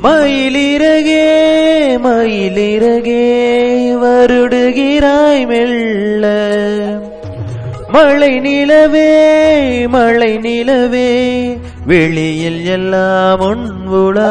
மயிலிறகே மயிலிறகே வருடுகிறாய் மெல்ல, மழை நிலவே மழை நிலவே வெளியில் எல்லாம் உன்வுளா.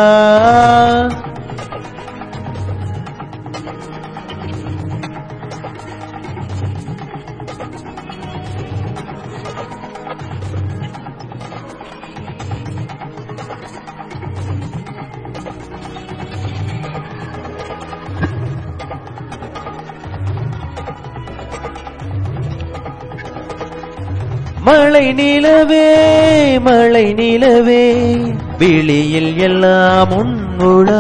மழை நிலவே மழை நிலவே விழியில் எல்லாம் உன்னுளா.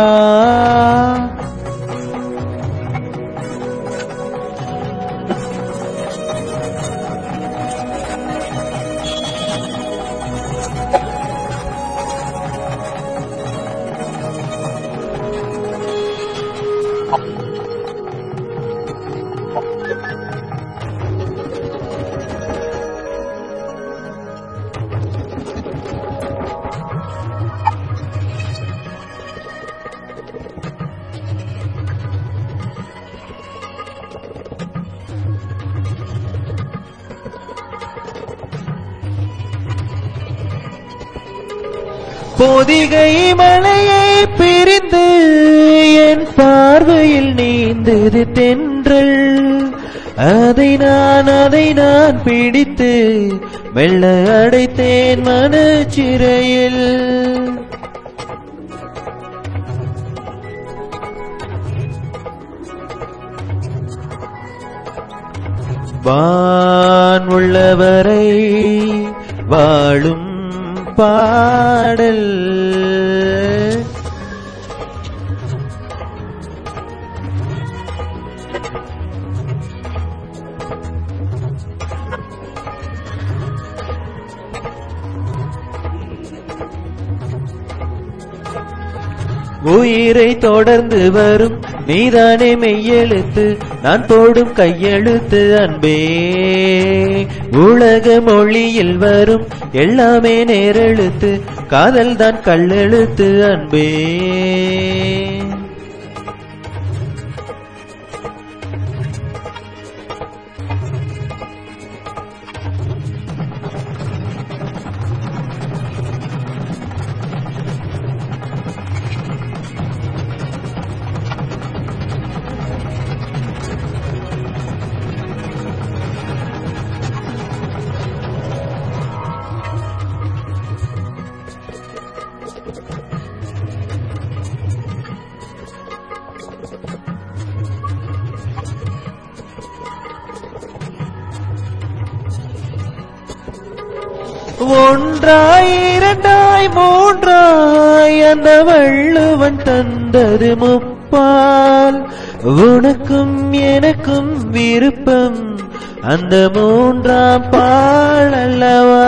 பொதிகை மலையை பிரிந்து என் பார்வையில் நீந்தது தென்றல், அதை நான் பிடித்து மெல்ல அடைத்தேன் மனச்சிறையில். வான் உள்ளவரை வாழும் பாடல், உயிரை தொடர்ந்து வரும் நீதானே மெய்யெழுத்து, நான் போடும் கையெழுத்து அன்பே. உலக மொழியில் வரும் எல்லாமே நேரெழுத்து, காதல் தான் கல்லெழுத்து அன்பே. ஒன்றாய் இரண்டாய் மூன்றாய் அந்த வள்ளுவன் தந்தது முப்பால், உனக்கும் எனக்கும் விருப்பம் அந்த மூன்றாம் பால் அல்லவா.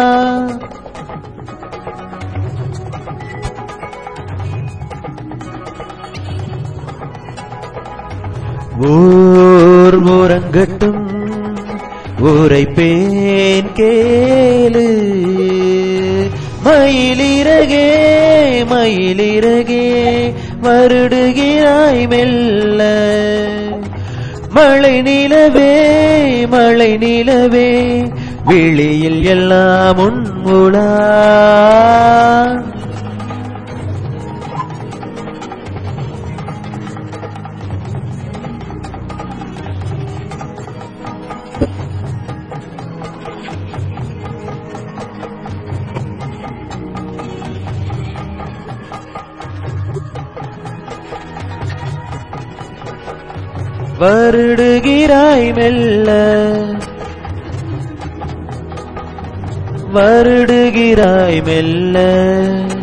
ஊர் முரங்கட்டும் உரைப்பேன் கேளு, மயிலிறகே மயிலிறகே வருடுகிறாய் மெல்ல, மழை நிலவே மழை நிலவே விழியில் எல்லாம் உன்முளா. வருடுகிறாய் மெல்ல வருடுகிறாய் மெல்ல.